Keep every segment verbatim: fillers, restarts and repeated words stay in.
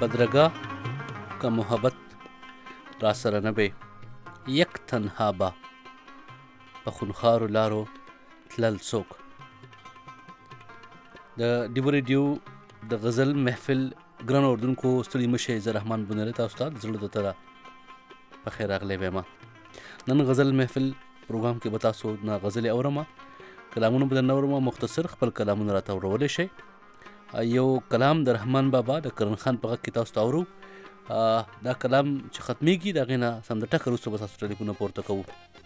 بدرګه که محبت را سره نه وې یک تنها به په خونخوارو لارو تلل څوک. د ډیو ریډیو د غزل محفل ګرانو اردوونکو ستړي مشئ. زه رحمان بنیری تاسو ته د زړه د تله په خیر راغلی ویمه. نن غزل محفل پروګرام کې به تاسو نه غزلې اورمه، کلامونه به درنه اورمه. مختصر خپل کلامونه راته اورولی شئ. یو کلام د رحمان بابا د کرن خان په غږ کې تاسو ته اورو. دا کلام چې ختمیږي د هغې نه سم د ټکه وروسته به تاسو ټلیفونه پورته کوو.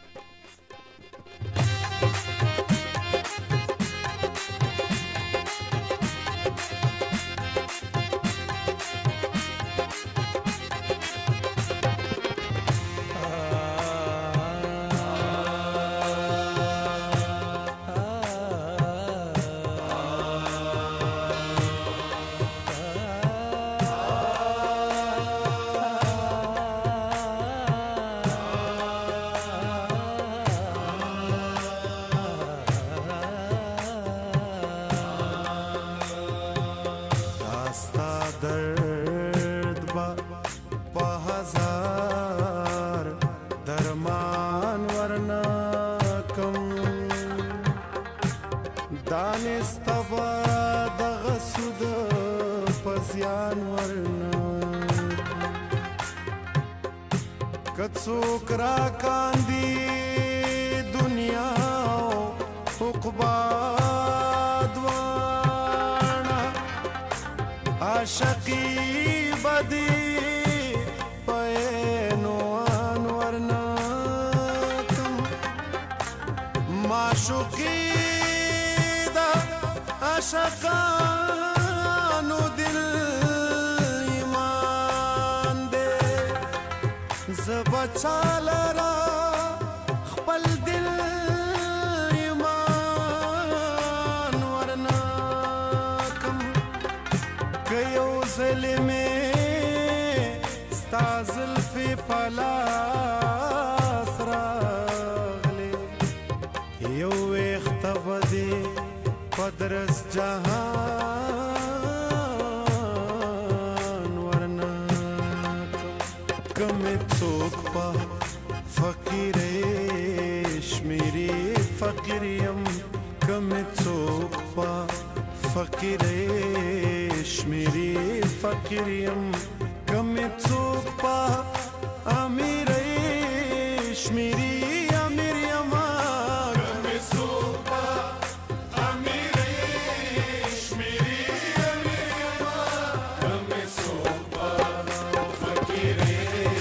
کڅوک را کاندي دنیا عقبا دوانا عاشقی بدی پینوان ورناتم معشوقی دا عاشقانو دل بچالرا خپل دل ایمان ورناکم که یو ظلمې ستا زلفې په لاس راغلې یو ویښته به دې په درس جهان ورناکم کمې څوک په فقیرې شمیرې فقیر یم کمې څوک په فقیرې شمیرې فقیر یم کمې څوک په امیرې شمیرې امیر یم کمې څوک په امیرې شمیرې امیر یم کمې څوک په فقیرې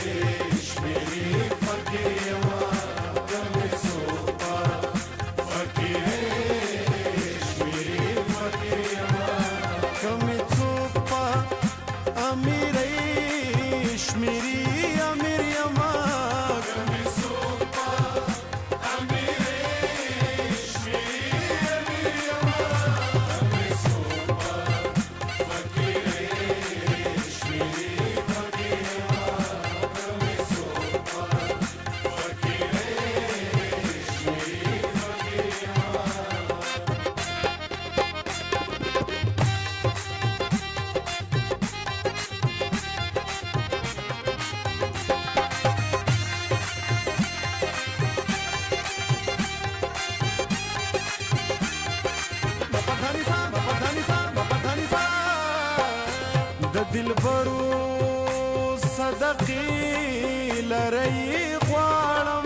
دلبرو صدقې لرئ غواړم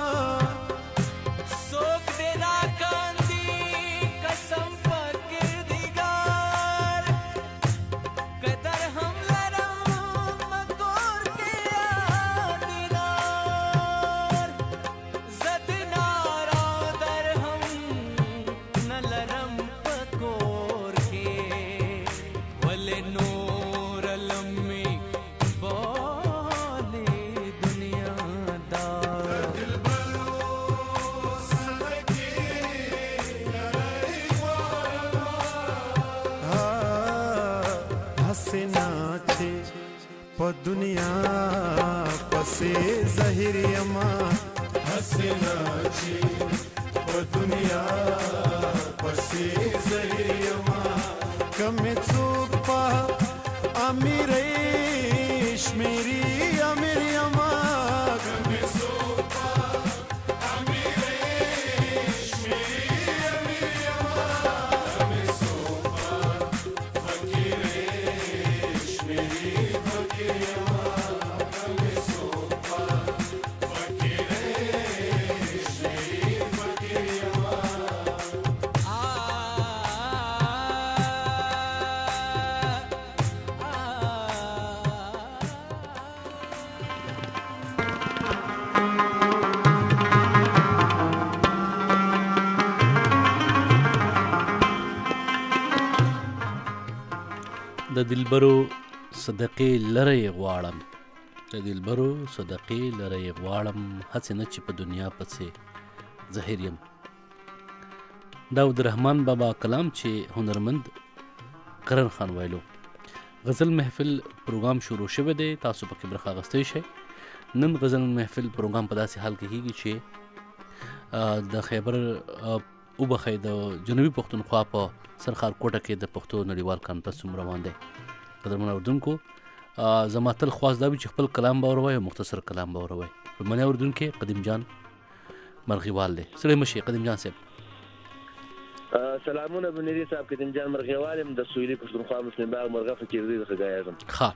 څوک دې راکاندي قسم په کردګار قدر هم لرم کور کې یادګار زه د نارا درهم نه لرم په کور کې ولې نو په دنیا پسې زهر یما حسنا چې په دنیا پسې زهر یما کمې څوک په امیرې د دلبرو صدقې لرې غواړم د دلبرو صدقې لرې غواړم هڅې نه چې په دنیا پسې زهر یم. دا د رحمان بابا کلام چې هنرمند کرن خان ویلو. غزل محفل پروګرام شروع شوی دی، تاسو پکې برخه اخیستی شئ. نن غزل محفل پروګرام په داسې حال کې کېږي چې د خیبر وبخښئ د جنوبي پښتونخوا په سرخار کوټه کې د پښتو نړیوال کانفرنس روان دی. قدرمنو اورېدونکو، زما تل خواست دا وي چې خپل کلام به واوروئ او مختصر کلام به واوروئ. لومړنی اورېدونکی قدیم جان مرغیوال دی. ستړی مه شئ قدیم جان صاحب. سلامونه بنيري صاحب، قدیم جان مرغیوال یم د سویلي پښتونخوا مسلم باغ مرغه فقیرزی څخه ګایم. ښه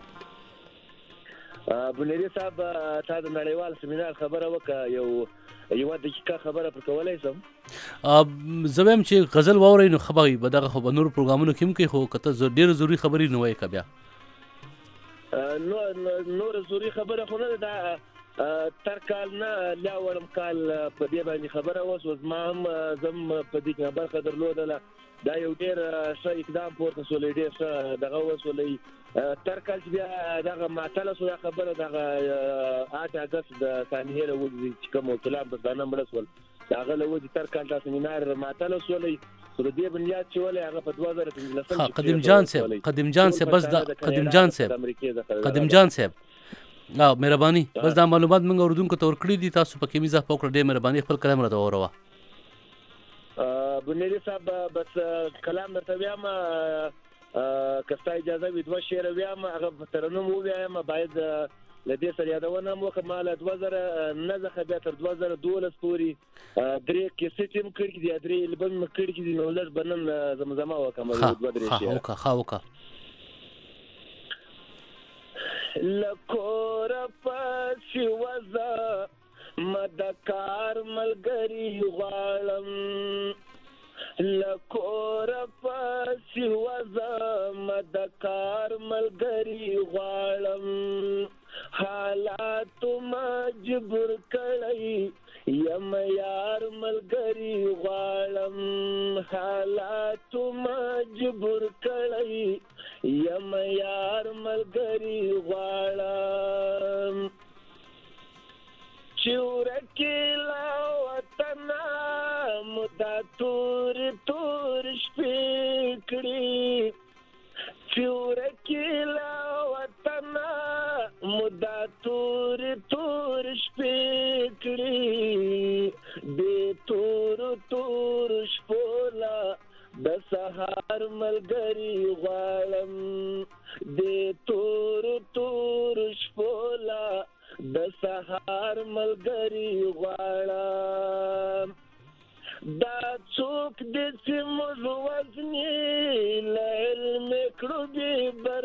بنيري صاحب، تا د نړیوال سیمینار خبره وکړه، یو یوه دقیقه خبره پر کولی شم؟ زه وایم چې غزل واورئ نو ښه به وي. به دغه خو به نورو پروګرامونو کې هم کوي، خو که ته ډېرې ضروري خبرې نه وایې که بیا نور ضروري خبره خو نه ده. تر کال نه لا وړم کال په دې باندې خبره اوس زما هم زم په دې کې برخه درلودله. دا یو ډېر ښه اقدام پورته شولی، ډېر ښه دغه وشولی. تر کال چې بیا دغه معطله شو دا خبره، دغه آټ اګست د ثانیې له وجې چې کوم وکیلان پښتانه مړه شول د هغه له وجې تر کال دا سیمینار معطله شولی. خو د دې بنیاد چې ولې هغه په دوه زره پنځلسم کې قدیم جان صاحب قدیم جان صاحب بس دا قدیم جان صاحب قدیم جان صاحب او مهرباني بس دا معلومات موږ اورېدونکو ته ورکړي دي، تاسو پکې مې اضافه وکړه. ډېر مهرباني خپل کلام راته واوروه. بنيري صاحب بس کلام درته ویایم، که ستا اجازه وي دوه شعره ویایم، هغه په ترنم وویایم. باید له دې سره یادونه هم وکړم، ما له دوه زره نه څخه بیا تر دوه زره دولس پورې درې کیسټ هم کړي دي، درې البم مې کړي دي. نو لږ به نن زمزمه وکړم دوه درې شعره. وکړه ښه وکړه. لکور پسې وځه ما د کار ملګري غواړم، لکور پسې وځه ما د کار ملګري غواړم، حالاتو مجبور کړی یم یار ملګري غواړم، حالاتو مجبور کړی یم یار ملګري غواړم، چې ورکې له وطنه مدا تور تور شپې کړي، چې ورکې له وطنه مدا تور تور شپې کړي، دې تور تور شپو له د سهار ملګري غواړم، دې تور تور شپو له د سهار ملګري غواړم، دا څوک دې چې موږ وزني له علم کړو بې بر.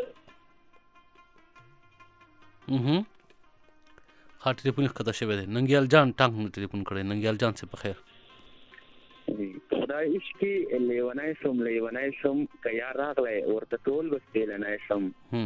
ښه ټلیفون یې ښکته شوی دی. ننګیال جان ټانک مې ټلیفون کړی. ننګیال جان صاحب بخیر. خدای عشقي لیونی شم لیونی شم که یار راغلی ورته ټول بستېلنی شم،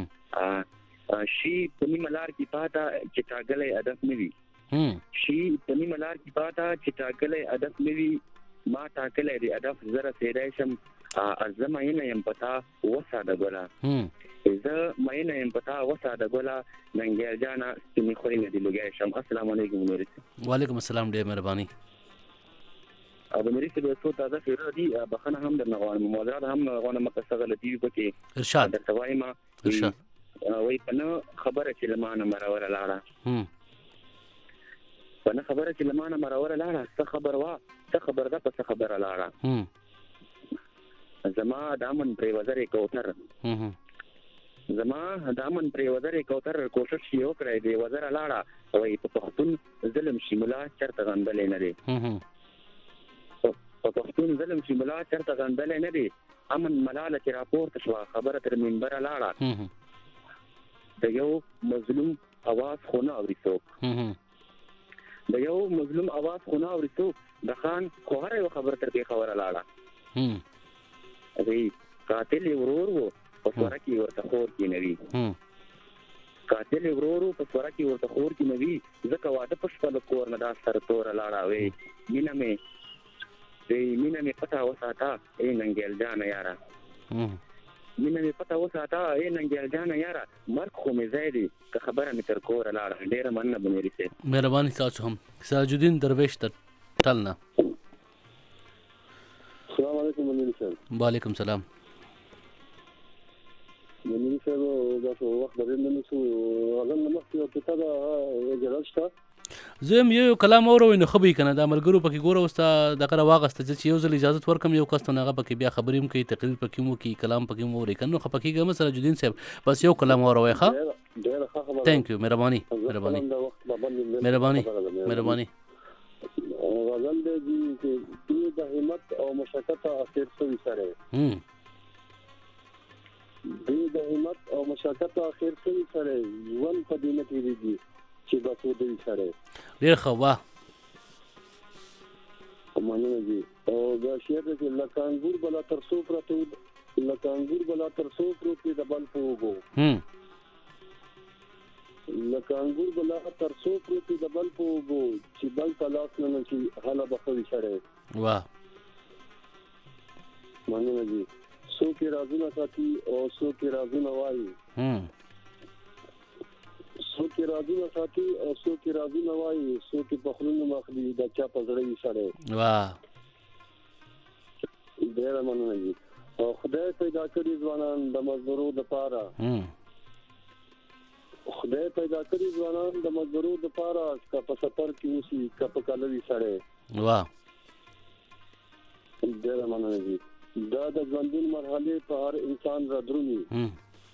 شي په نیمه لار کې پاته چې ټاکلی هدف نه وي، شي په نیمه لار کې پاته چې ټاکلی هدف نه وي، ما ټاکلی دی هدف زه رسېدی شم، زه مینه یم په تا وساده ګله، زه مینه یم په تا وساده ګله، ننګیال جانه سپینې خورې مې دې لوګی شم. السلام علیکم نوري صاحب. وعلیکم السلام، ډېر مهرباني. د نوري صاحب څو تازه شعرونه دي، بخښنه هم درنه غواړم، معذرات هم غواړم که څه غلطي وي پکې ارشاد درته وایم. ارشاد وایي په نه خبره چې له مانه مروره لاړه، په نه خبره چې له مانه مروره لاړه، څه خبر وه څه خبر ده په څه خبره لاړه، زما دامن پرې وزرې کوتر، زما دامن پرې وزرې کوتر، کوشش یې وکړی دی وزره لاړه، وایي په پښتون ظلم شي ملا چېرته غندلی نه دی، په پښتون ظلم شي ملا چېرته غندلی نه دی، امن ملاله چې راپورته شوه خبره تر منبره لاړه، د یو مظلوم اواز خو نه اوري څوک، د یو مظلوم اواز خو نه اوري څوک، د خان خو هره یو خبره تر دې خبره لاړه، قاتل یې ورور و په سوره کې ورته خور کې نه وي، قاتل یې ورور و په سوره کې ورته خور کې نه وي، ځکه واده په شپه له کور نه دا سر توره لاړه، وی مینه مې وی مینه مې پټه وساته ای ننګیال جانه یاره، مینه مې پته وساته ای ننګیال جانه یاره مرګ خو مې ځای دی که خبره مې تر کوره لاړه. ډېره مننه بنوري صاحب. مهرباني تاسو هم. سراج الدین درویش تر ټل نه. السلام علیکم بنوري صاحب. وعلیکم سلام. بنوري صاحب دا څو وخت درې نه نسو غزل نه مخکې یو کتاب جلال شته زه هم یو کلام اورو نو خبرې کنه دا ملګرو پکې ګوره اوس ته دغه واغسته چې یو ځل اجازه ورکم یو کس ته هغه پکې بیا خبرې هم کوي تقریر پکې مو کوي کلام پکې مو ورې کنه خو پکې ګم سره جدین صاحب بس یو کلام اوروي ښه. ډېر ښه خبره. ثانک یو. مهرباني مهرباني مهرباني مهرباني. غزل دی چې د همت او مشقت اخر څه سره هم د همت او مشقت اخر څه سره ون په دې نه کېږي چې باسو دې سره ډېر ښه. واه مننه جی. او دا شعر چې لکه انګور بلا تر څو پرته لکه انګور بلا تر څو پرته د بل په وګو هم لکه انګور بلا تر څو پرته د بل په وګو چې بل تلاش نه چې حالا بخوي سره. واه مننه جی. سو کې رازونه ساتي او سو کې رازونه وایي. هم سو کې رازونه ساتي او سو کې رازونه وایي. سو کې په خلونو مخلي د چا په زړه یې سره. واه ډېر مننه جی. او خدای پیدا کړی ځوانان د مزدورو لپاره. هم خدای پیدا کړی ځوانان د مزدورو لپاره که په سفر کې اوسي که په کالوي سره. واه ډېر مننه جی. دا د ژوندون مرحله په هر انسان را درومي. هم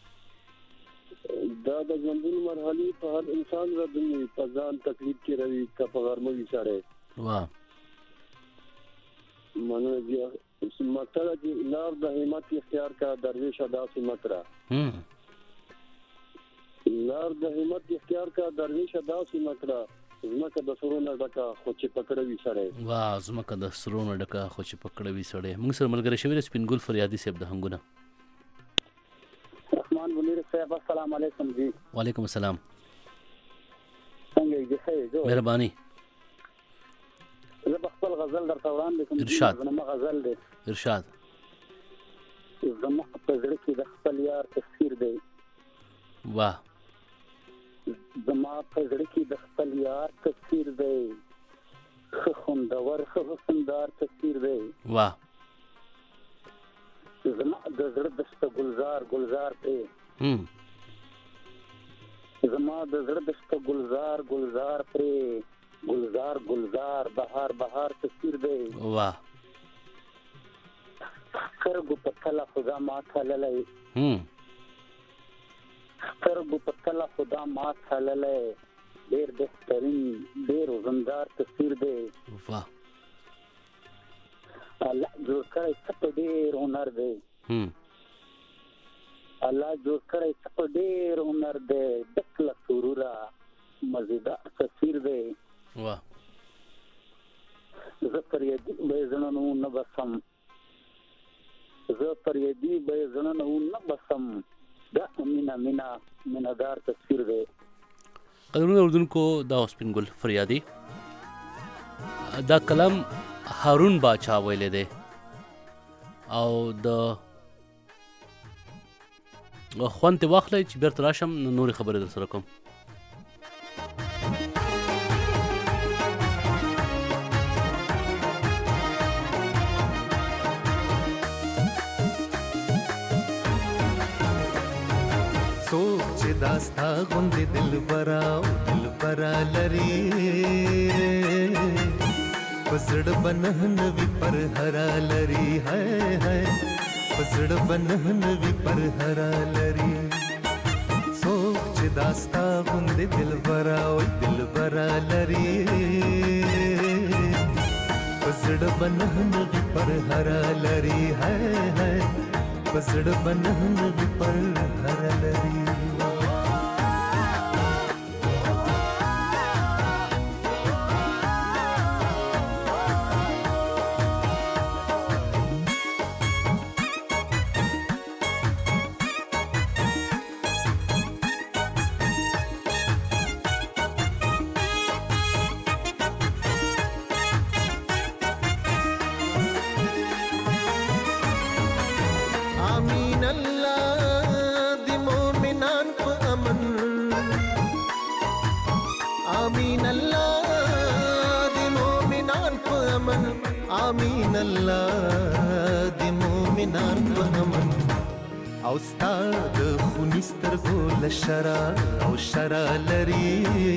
دا د ژوندون مرحله په هر انسان را درومي په ځان تکلیف کې روي که په غرموي سره. واه مننه جی. مطلب چې لار د همت اختیار کا درویش ادا سي مکرا. هم لار د همت اختیار کا درویش ادا سي مکرا. زمکه د سرونه ډکه خو چې پکړوي سره. واه زمکه د سرونه ډکه خو چې پکړوي سره. موږ سره ملګری شوی سپینګل فریادي صاحب د هنګونه. رحمان بنیر صاحب السلام علیکم جی. وعلیکم السلام. څنګه یې ښه جو. مهرباني. زه خپل غزل درته وړاندې کوم. ارشاد. زما غزل دی. ارشاد. زما په زړه کې د خپل یار تصویر دی. واه زما په زړه کې د خپل یار تصویر دی. ښه خوندور ښه حسندار تصویر دی. واه زما د زړه دسته ګلزار ګلزار دی. هم زما د زړه دسته ګلزار ګلزار پرې ګلزار ګلزار بهار بهار تصویر دی. واه سترګو په تله خدا ما تللی. هم سترګو په تله خدا ما تللی. ډېر بهترین ډېر وزندار تصویر دی. واه الله جوړ کړی څه په ډېر هنر دی. هم الله جوړ کړی څه په ډېر هنر دی. ډک له سروره مزیدار تصویر دی. واه زه پر یدي به یې زړه نه نه بسم. زه پر یدي به یې زړه نه نه بسم. دا مینا مینا مینادار تصویر دی. قدرونه اردوونکو دا سپینګل فریادي دا کلام هارون باچا ویلې دی او د خوند واخلئ چې بیرته راشم نو نورې خبرې در سره کوم. څوک چې داستا غوندې دلبرا او دلبرا لري پسړ بنه نوي پر هرا لري. هاي هاي پسړ بنه نوي پر هرا لري. څوک چې داستا غوندې دلبرا او دلبرا لري پسړ بنه نوي پر هرا لري. هاي هاي پسړ بنه نوي پر هرا لري. آمین الله امن آمین الله د مومنان په امن او ستاد خونی سترګو لشرا او شرا لري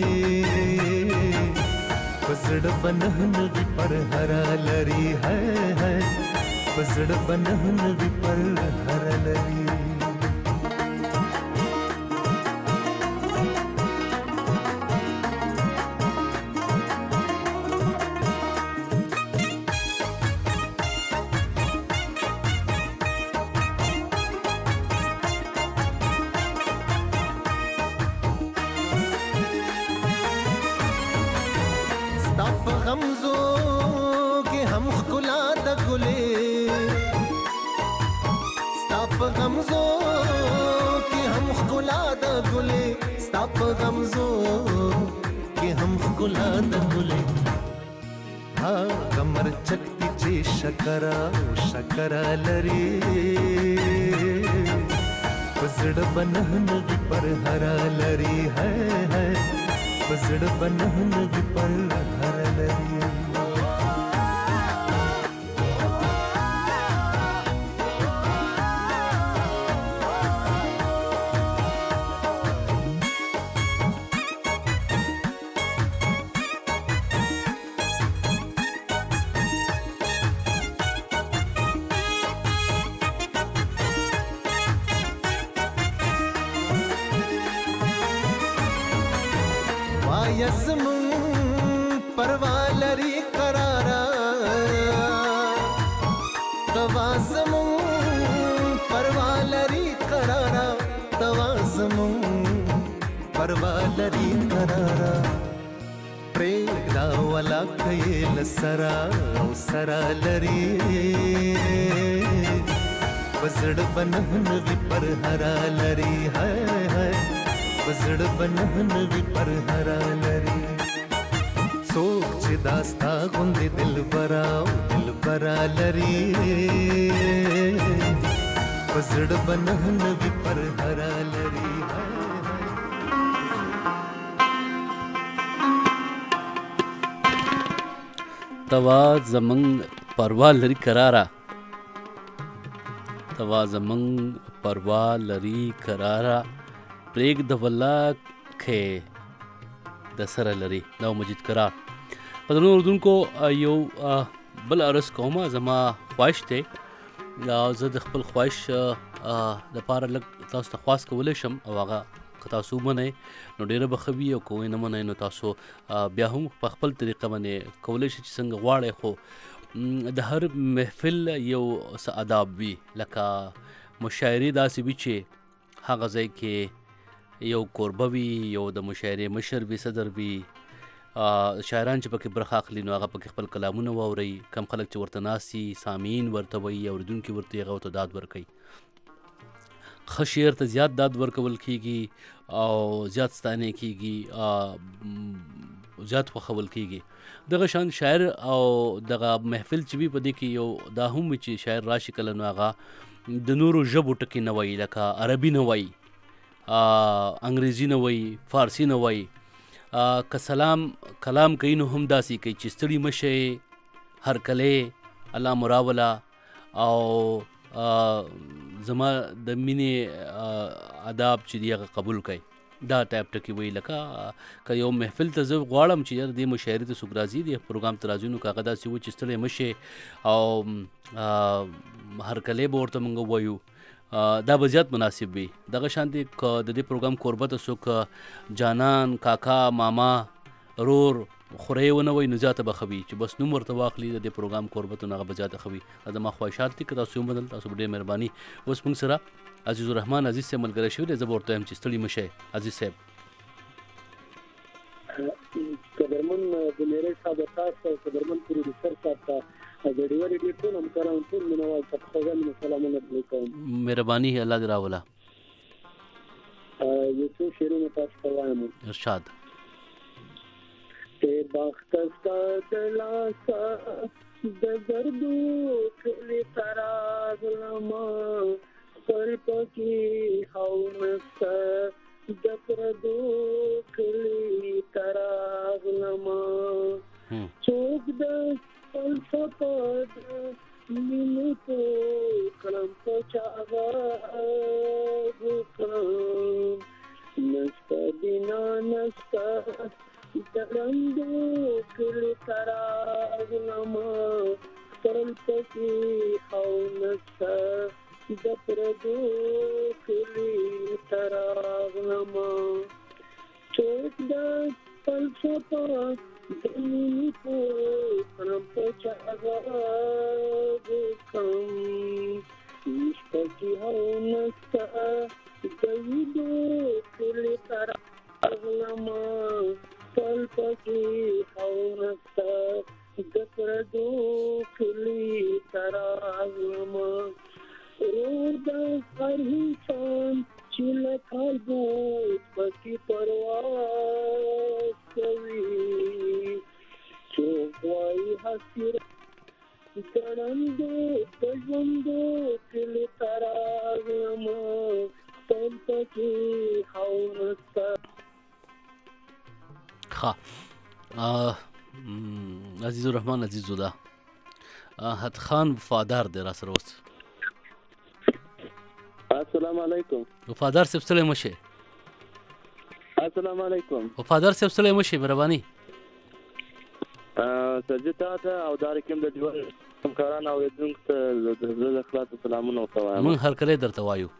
پسړ بنهن وی پر هرا لري ہے ہے پسړ بنهن وی پر هرا لري شکرا شکرا لري پسړ بنهن وی پر هرا لري ہے ہے پسړ بنهن وی پر هرا لري سرا او سرا لري پسړ بنهن وی پر هرا لري ہے ہے پسړ بنهن وی پر هرا لري سوچ داستا غوند دل برا دل برا لري پسړ بنهن وی پر هرا لري توا زمنګ پروا لري قرارا توا زمنګ پروا لري قرارا پریک د ولا کې د سره لري نو مجید قرار په نور اردوونکو یو بل ارس کومه زما خواهش ته زه د خپل خواهش د پاره لګ تاسو ته خواست کولای شم او هغه که تاسو منئ نو ډیره به ښه وي او که نه منئ نو تاسو بیا هم په خپل طریقه باندې کولی شئ چې څنګه غواړئ خو د هر محفل یو څه آداب وي لکه مشاعرې داسې وي چې هغه ځای کې یو کوربه وي یو د مشاعرې مشر وي صدر وي شاعران چې پکې برخه اخلي نو هغه پکې خپل کلامونه واورئ کم خلک چې ورته ناست دي سامعین ورته وایي اورېدونکي ورته هغه ورته داد ورکوي ښه شعر ته زیات داد ورکول کېږي او زیات ستاینې کېږي زیات خوښول کېږي دغه شان شاعر او دغه محفل چې وي په دې کې یو دا هم وي چې شاعر راشي کله نو هغه د نورو ژبو ټکي نه وایي لکه عربي نه وایي انګریزي نه وایي فارسي نه وایي که سلام کلام کوي نو هم داسې کوي چې ستړي مه شئ هرکلی الله مراوله او زما د مینې آداب چې دی هغه قبول کړئ دا ټایپ ټکي وایي لکه که یو محفل ته زه غواړم چې یار دې مشاعرې ته څوک راځي دې پروګرام ته راځي نو که هغه داسې وایي چې ستړی مه شئ او هرکلی به ورته موږ وایو دا به زیات مناسب وي دغه شانتې که د دې پروګرام کوربه ته څوک جانان کاکا ماما رور خورې ونه وایي نو زیاته به ښه وي چې بس نوم ورته واخلي د دې پروګرام کوربه ته نو هغه به زیاته ښه وي دا زما خواهشات دي که تاسو ومنل تاسو به ډېر مهرباني اوس موږ سره عزیز الرحمن عزیز صاحب ملګری شوي دی زه به ورته وایم چې ستړي مه شئ عزیز صاحب قدرمن بلیری صاحب تاسو او قدرمن پروډوسر صاحب ته د ډیو ریډیو ټول همکاران ټول منوال ته خوږه سلامونه علیکم مهرباني الله دې راوله یو څو شعرونه تاسو ته وایم ارشاد ته بخت ستا د لاسه د دردو کلی تراغلما پر پکې هاونسته د پردو کلی تراغلما څوک د خپل فلسفه مینې په کړم په چاغه وکړم نسته دینا نسته درندو کلی تراغلما ترل پکی خو نسته د پردو کلی تراغلما چوک د فلسفه دنی په کړم په چاغه وکړم نسته کی خو نسته دویدو کلی تراغلما تل پکی خونستا دپردو کلی تراغلما رو دا هر انسان چی لکال بود پکی پرواز کوي چوک وائی حسیر دڑندو دجوندو کلی تراغلما تل پکی خونستا. ها عزیز الرحمن عزیز زودا حد خان وفادار دی را سره اوس. السلام علیکم. وفادار صاحب ستړی مه شئ. السلام علیکم. وفادار صاحب ستړی مه شئ مهرباني. سرجي تا ته او دا رقم د ډیوال همکاران او اورېدونکو ته د زړه د خلاص سلامونه ورته وایم. موږ هرکلی درته وایو.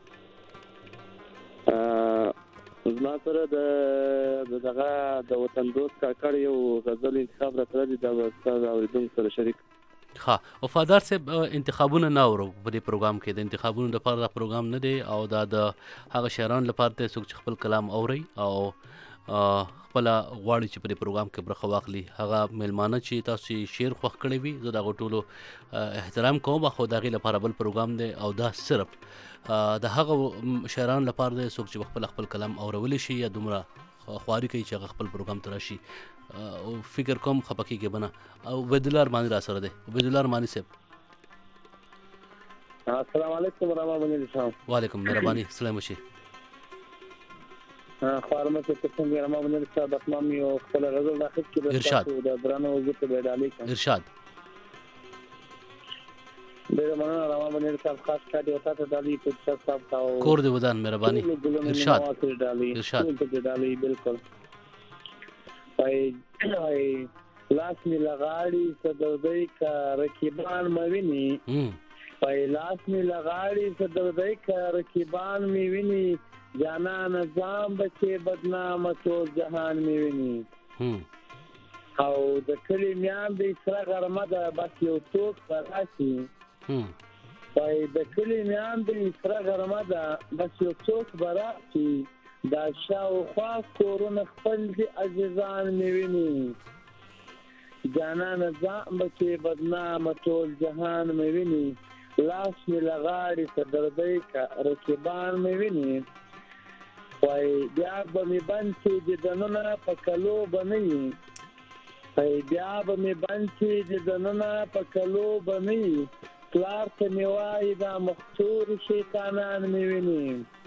زما سره د دغه د وطن دوست کاکړ یو غزل انتخاب راته دی دا به ستا د اورېدونکو سره شریک. ها وفادار صاحب انتخابونه نه اورو په دې پروګرام کې د انتخابونو لپاره دا پروګرام نه دی او دا د هغه شاعرانو لپاره دی څوک چې خپل کلام اوري او خپله غواړي چې په دې پروګرام کې برخه واخلي. هغه میلمانه چې تاسو شعر خوښ کړی وي زه د هغو ټولو احترام کوم خو د هغې لپاره بل پروګرام دی او دا صرف د هغه شاعرانو لپاره دی څوک چې خپل خپل کلام اورولی شي یا دومره خواري کوي چې هغه خپل پروګرام ته راشي او فکر کوم خفه کېږي به نه. او عبیدالله ارماني را سره دی. عبیدالله ارماني صاحب السلام علیکم ورحمة الله. وعلیکم مهرباني سلام وشي. خوارمه ته څنګه رحمان بن صاحب اسمام یو خپل غزل داخل کړي ارشاد د درانه وظیفه به ډالې کړ. ارشاد ډېر مننه رحمان بن صاحب خاص کار دی وتا ته ډالې په صاحب تاو کور دی ودان مهرباني. ارشاد ارشاد ډالې بالکل پای پای لاس می لغاړي صدودای کا رکیبان مویني پای لاس می لغاړي صدودای کا رکیبان مویني جانا نظام بچے بدنام ټول جهان میویني او د کلی میان د اسره غرمه ده بس یو څوک راشي پای د کلی میان د اسره غرمه ده بس یو څوک راشي دا شاوخوا کورونه خپل دي عزیزان میویني جانا نظام بچے بدنام ټول جهان میویني لاس می لغاړي صدردای کا رکیبان میویني وای بیا به می بند چې د دنونه په کلو بنئ وای بیا به می بند چې د دنونه په کلو بنئ پلار ته می وای دا مختور شیطانان می ویني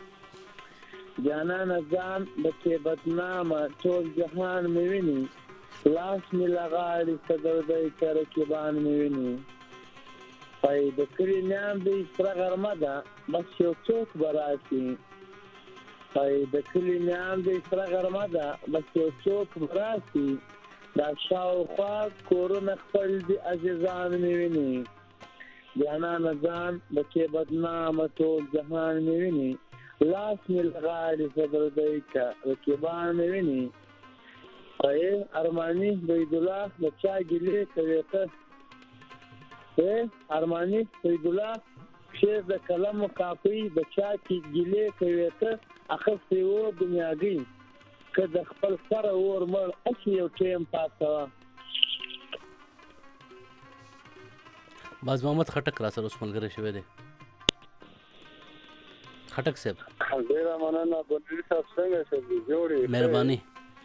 جانان ځان بچې بدنامه ټول جهان می ویني لاس می لغاړي صدردای کا رکیبان می ویني وای د کلی نیام د اسره غرمه ده بس یو څوک به راشي پای د کلی میان د اسره غرمه ده بس یو څوک راشي دا شاوخوا کورونه خپل دي عزیزان مې ویني جانانه ځان بچې بدنامه ټول جهان مې ویني لاس مې لغاړي صدردی کا رقیبان مې ویني پای ارماني عبیدالله د چا ګیلې کوي ته ارماني عبیدالله شعر د قلم و کاپی د چا کې ګیلې کوي ته اخستې و دنیاګي که د خپل سره اور مړ اسی یو ټیم پاتوا. باز محمد خټک را سره اوس ملګری شوی دی. خټک صاحب ډېره مننه بندري صاحب څنګه شې جوړې مهرباني.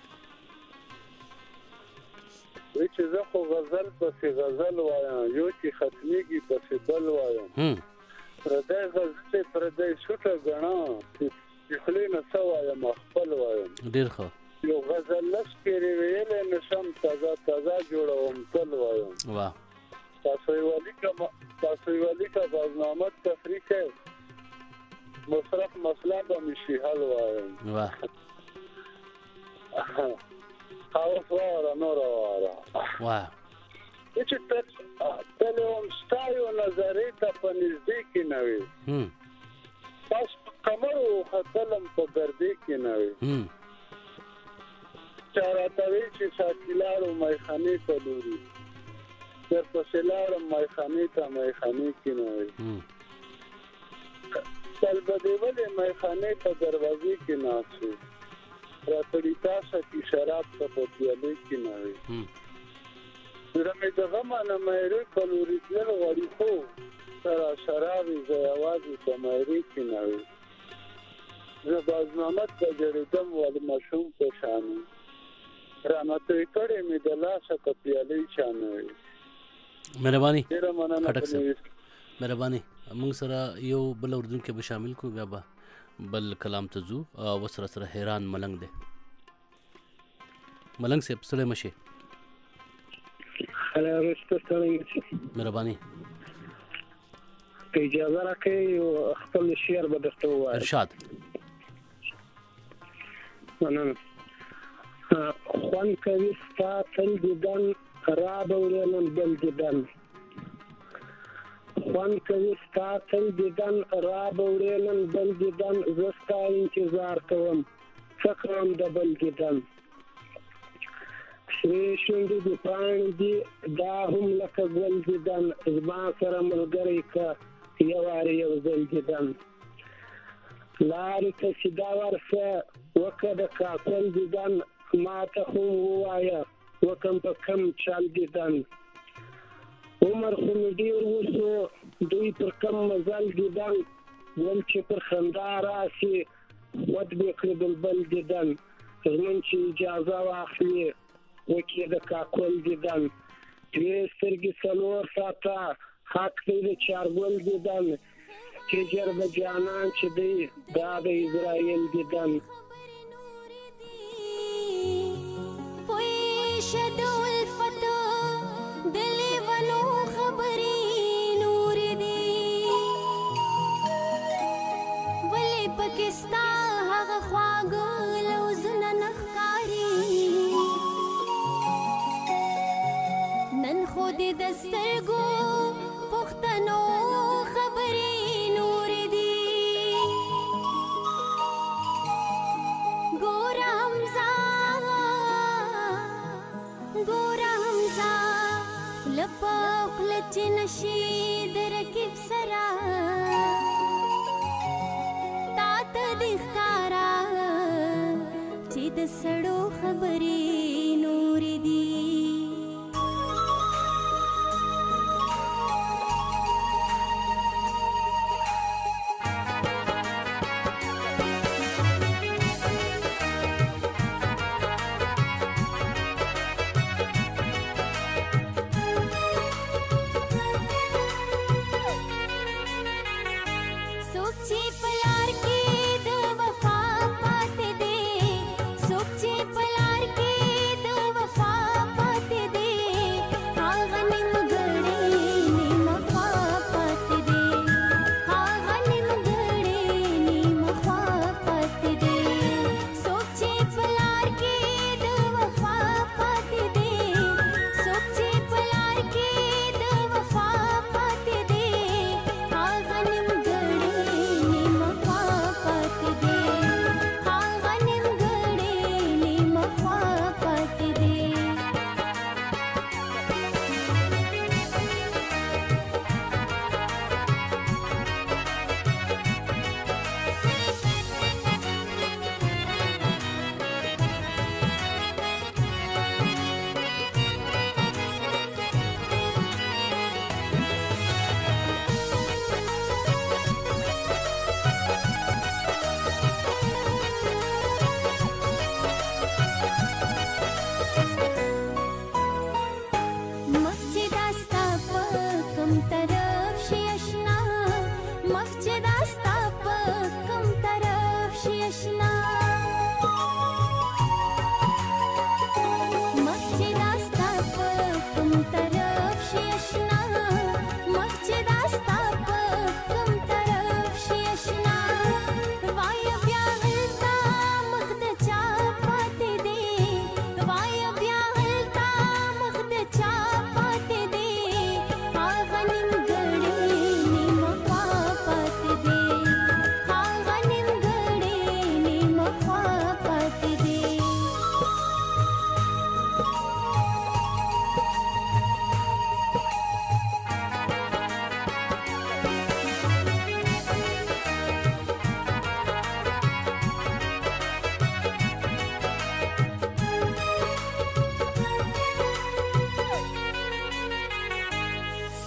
وی چې زه خو غزل پسې غزل وایم یو چې ختمیږي پسې بل وایم پردی غزل پردی شوټه ګڼه خلی نه څه وایم خپل وایم ډېر ښه یو غزل لس پېرې ویلی نه شم تازه تازه جوړوم تل وایم واه تاسو والی کا تاسو والی کا برنامه تفریح ہے مصرف مسئله به میشی حل وایم واه خواهد واره نور واره واه چې تل هم ستایو نظری ته په نزدې کې نه وي تاسو کمر و خطلم په ګردې کې نه وي چا راته وایي چې ساقي لاړو میخانې ته لوري درپسې لاړم میخانې ته میخانې کې نه وي تل به دې ولې میخانې په دروازې کې ناست وي راته تاسو کې شراب ته په پیالې کې نه وي زه مې د غمه نه مېرې په لوري تلل غواړي خو سره شراب یې زه یوازې په مېرې کې نه وي زه بازمحمد ته جړېدم ولې ماشوم په شان رانه توی کړې مې د لاسه په پیالې چا نه وي مهرباني ډېره مننه خټک صاحب مهرباني موږ سره یو بل اردوونکی به شامل کو بیا به بل کلام ته ځو او سره سره حیران ملنګ دی ملنګ صاحب سلام مشه رسته ستړی مهرباني که اجازه راکړئ خپل شعر به درته ووایم ارشاد مننه خوند کوي ستا تل دیدن را به وړې نن بل دیدن خوند کوي ستا تل دیدن را به وړې نن بل دیدن زه ستا انتظار کوم څه کوم د بل دیدن سرې شونډې دې پاڼې دي دا هم لکه ګل دیدن زما سره ملګری که یو وارې یو ځل دیدن لارې ته سیده ورشه وکه د کاکل دیدن ما ته خو ووایه وکم په کم چال دیدن عمر خو مې ډېر وشو دوی پر کم مزل دیدن ګل چې پر خندا راشي ود به کړي بلبل دیدن ژمن چې اجازه واخلي وکې د کاکل دیدن دوې سترګې څلور ساعته حق دی د چارګل دیدن چې جر د جانان چې دی دا د اسرائیل دیدن شدو الفتو دلی ونو خبری نور دی ولی پاکستان هغه خواږه لوزونه نخکاری نن خو دې د سترګو پښتنو خبرې نور دي ګوره حمزه ګوره حمزه لپه خوله چې نشي د رقیب سره تا ته دې ښکاره چې د سړو خبرې نور دي Sochi palar ke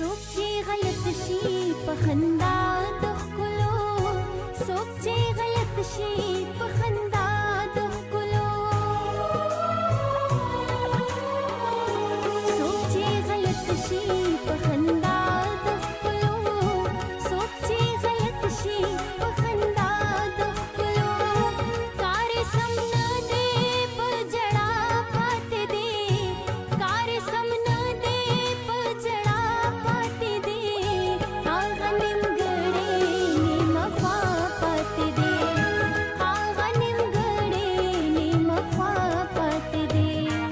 څوک چې غلط شي په خندا د ښکلو څوک چې غلط شي په خندا د ښکلو څوک چې غلط شي په خندا د ښکلو څوک چې غلط شي په خندا د ښکلو کار سم نه دی په ژړا پاتې دی کار سم نه دی په ژړا پاتې دی هغه نیمګړی نیمه خوا پاتې دی هغه نیمګړی نیمه خوا پاتې دی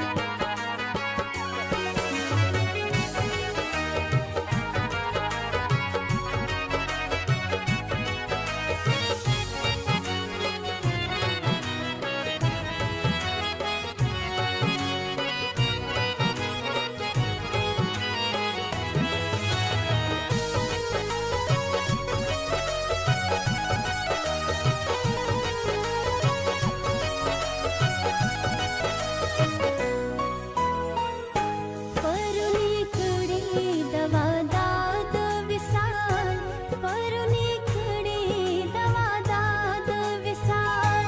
پرونی کړي دوا داد وصال پرونی کړي دوا داد وصال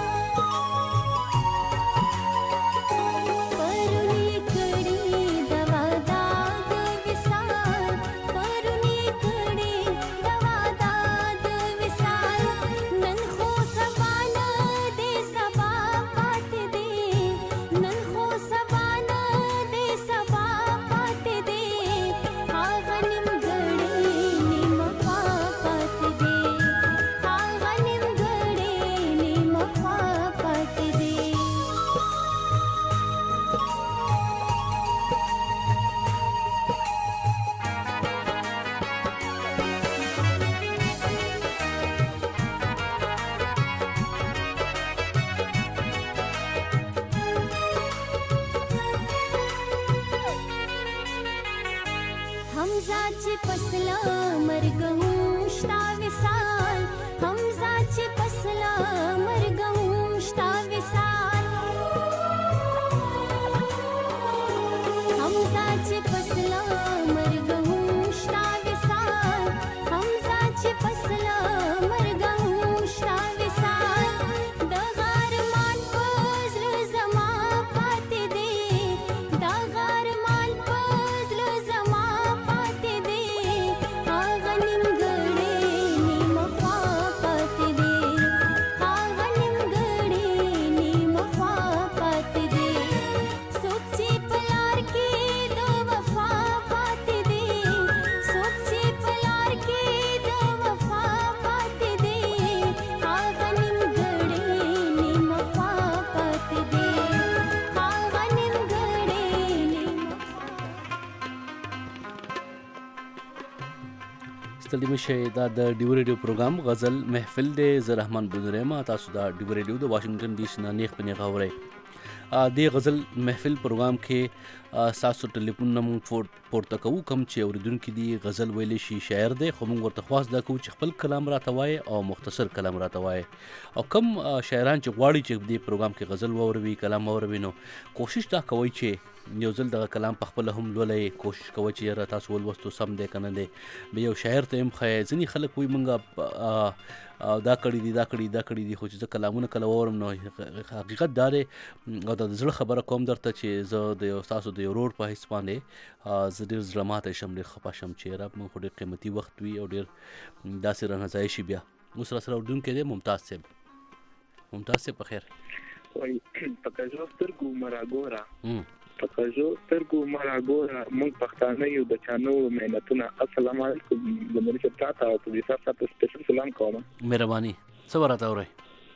پرونی کړي دوا داد وصال پرونی کړي دوا داد وصال نن خو سبا نه دې سبا پاتې دی نن خو سبا نه دې سبا پاتې دی هغه نیمګړی نیمه خوا پاتې دی هغه نیمګړی نیمه خوا پاتې دی همزه چې پسلا مرګ هم شتا وصال همزه چې پسلا مرګ هم شتا وصال همزه چې پسلا مرګ هم شتا وصال همزه چې پسلا مرګ هم شتا وصال د غارمان په زړه زما پاتې دی د غارمان په زړه زما پاتې دی هغه نیمګړی نیمه خوا پاتې دی هغه نیمګړی نیمه خوا پاتې دی څوک چې په لار کې د وفا پاتې دی څوک چې په لار کې د وفا پاتې دی هغه نیمګړی نیمه خوا پاتې دی هغه نیمګړی نیمه ستړي مشه دا د ډیو ریډیو پروګرام غزل محفل دی زه رحمان بنورما تاسو دا ډیو ریډیو د واشنگټن ډي سي نه نیخ پنې غوړی د غزل محفل پروګرام کې ساسو ټلیفون نمبر پورته کوو کم چې اوریدونکو دی غزل ویلی شي شاعر دی خو موږ ورته خواست دا کوو چې خپل کلام راته وایي او مختصر کلام راته وایي او کم شاعران چې غواړي چې دې پروګرام کې غزل واوروي کلام واوروي نو کوشش دا کوئ چې یو ځل دغه کلام په خپل هم لولئ کوشش کوئ چې یاره تاسو ولوستو سم دی که نه دی بیا یو شاعر ته هم ښایي ځینې خلک وایي موږ دا کړي دي دا کړي دا کړي دي خو چې زه کلامونه کله واورم نو حقیقت دا دی او د زړه خبره کوم درته چې زه د یو ستاسو د یو ورور په حیث باندې زه ډېر زړه ماتی شم ډېر خفه شم چې یاره موږ خو ډېر قیمتي وخت وي او ډېر داسې رانه ځای شي بیا اوس راسره اورېدونکی دی ممتاز صاحب ممتاز صاحب په خیر وایي په کږو سترګو مه راګوره په کږو سترګو مه راګوره موږ پښتانه یو د چا نورو محنتونه السلام علیکم د مولوي صاحب تا ته او پروډیوسر صاحب ته سپیشل سلام کوم مهرباني څه به راته وایي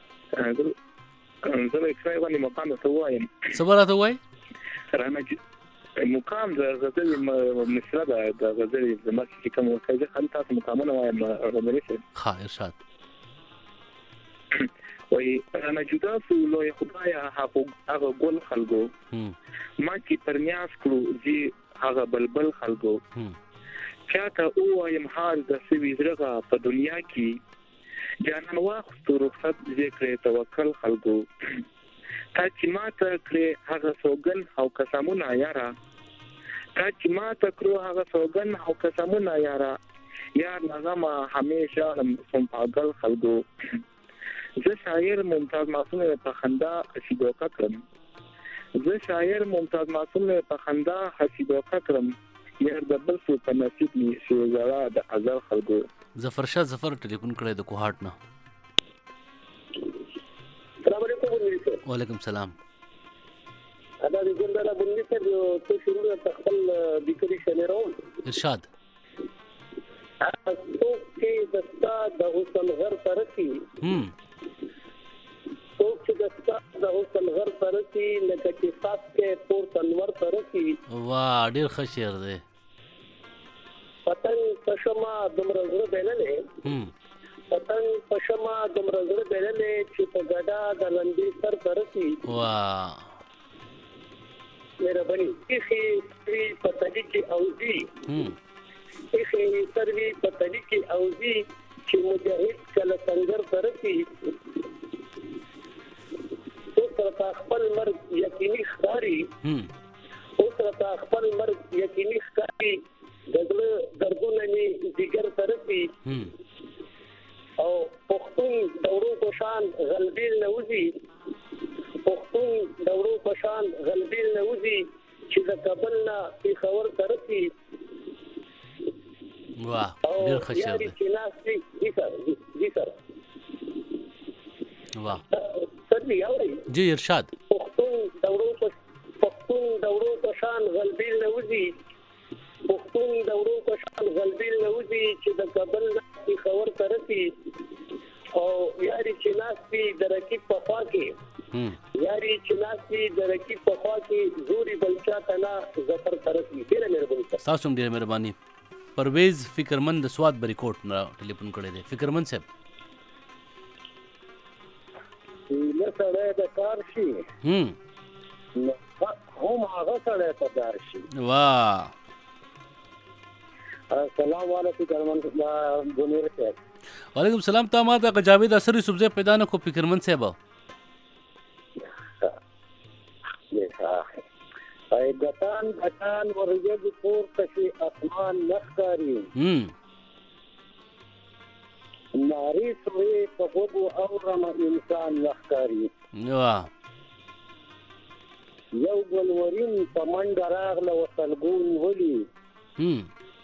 زه به اکسرای باندې مقام درته ووایم څه به راته وایي رانه مقام د غزل مصره ده د غزل زما چې کوم ورکوي زه خالي تاسو مقامونه وایم مولوي صاحب ښه ارشاد وایي رانه جدا سو لوی خدایه هغه ګل خلکو ما چې پر نیاز کړو زی هغه بلبل خلکو چاته ووایم حال د سوي زړه په دنیا کې جانان واخستو رخصت ذکر توکل خلکو تا چې ما ته کړې هغه سوګن او قسمونه یاره کا چې ما تکرو هغه سوګن او قسمونه یارا یار نظام همیشه هم پاگل خلکو زه شاعر ممتاز معصوم په خندا حسیدوکه کړم زه شاعر ممتاز معصوم په خندا حسیدوکه کړم یار د بل څه په نصیب می شو زړه د ازل خلکو ظفر شاه ظفر ټلیفون کړی د کوهاټ نه. السلام علیکم. وعلیکم سلام. ادا د ګندره بندي سره یو څه شروع تخپل د کلی شنیرو ارشاد تاسو کې د استاد د حسن غر ترسي هم تاسو چې د استاد د حسن غر ترسي لکه چې تاسو کې پور تنور ترسي واه ډیر ښه شعر دی. پتنګ پښما دومره زړه بللې هم پتنګ پښما دومره زړه بللې چې په ګډا د لندې سر ترسي واه مهرباني اخي سری پتلی کې اوزي هم اخي سروي پتلی کې اوزي چې مجاهد کله څنګه ترسي او تر خپل مرګ یقیني ښکاری هم او تر خپل مرګ یقیني ښکاری دغه دردونه می دیګر ترسي هم او پښتون دورو کو شان غلبیل نوزي پښتون دورو کو شان غلبیل نوزي چې د کابل نه په خبر ترسي واه ډیر ښه شعر دی. چې ناسي دي سر دي سر واه سر دی اوري جی ارشاد. پښتون دورو کو پښتون دورو کو شان غلبیل نوزي پښتون دورو کو شان غلبیل نوزي چې د کابل نه په خبر ترسي او یاري چې ناسي د رکیب په خوا کې هم یاري چې ناسي د رکیب په خوا کې زوري بلچا تنا ظفر ترسي ډیره مهرباني. تاسو هم ډیره مهرباني. پرویز فکرمند د سواد بریکوټ نه ټلیفون کړی دی. فکرمند صاحب نه سره د کار شي هم هم هغه سره په کار شي. واه السلام علیکم ګرمان بنیر صاحب. وعلیکم السلام. تا ما ته جاوید اثر سبزه پیدا نه کو فکرمند صاحب ای ګتان ګتان ورګي پور تشي اسمان نخکاری هم ناری سوی په بو اورم انسان نخکاری واه یو ګلورین په منډه راغله وسلګون ولي هم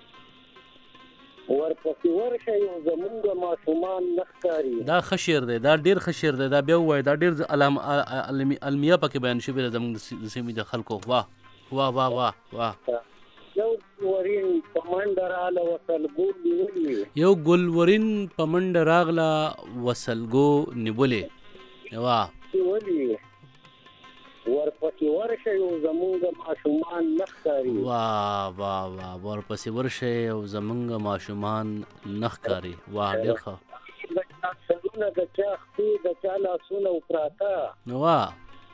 ورپسې ورشه یو زمونږ ماشومان نخکاری. دا ښه شعر دی. دا ډیر ښه شعر دی. دا بیا ووایه دا ډیر علم علمیه پکې بیان شوې ده زموږ د سیمې د خلکو. واه واه واه واه واه یو ګلورین په منډه راغله وسلګون ولي یو ګلورین په منډه راغله وسلګو نیولې واه ولي ورپسې ورشه یو زمونږ ماشومان نخکاری. واه واه واه ورپسې ورشه یو زمونږ ماشومان نخکاری. واه ډیر ښه. د چا سرونه د چا خپې د چا لاسونه وپراته واه